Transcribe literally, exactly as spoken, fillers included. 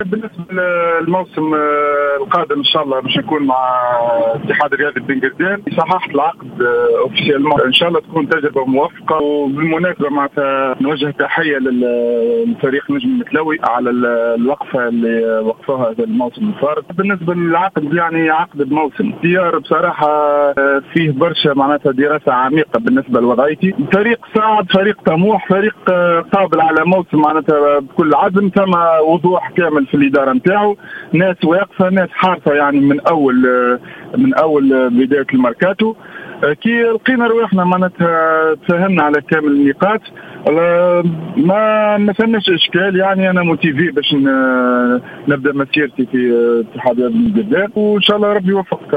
بالنسبه للموسم القادم ان شاء الله باش نكون مع اتحاد الرياضي بن قردان. صححت العقد اوفيسيالمون، ان شاء الله تكون تجربه موفقه. وبالمناسبه معناتها نوجه تحيه للفريق نجم المتلوي على الوقفه اللي وقفوها هذا الموسم الفارط. بالنسبه للعقد يعني عقد الموسم اختيار بصراحه فيه برشا معناتها دراسه عميقه بالنسبه لوضعيتي. فريق صاعد، فريق طموح، فريق قابل على موسم معناتها بكل عزم. ثم وضوح كامل في الاداره نتاعو، ناس واقفه، ناس حارسه يعني من اول من اول بدايه الميركاتو. كي لقينا رواحنا معناتها تفاهمنا على كامل النقاط، ما ما فماش اشكال. يعني انا موتيفي باش نبدا مسيرتي في اتحاد بن قردان، وان شاء الله ربي يوفق.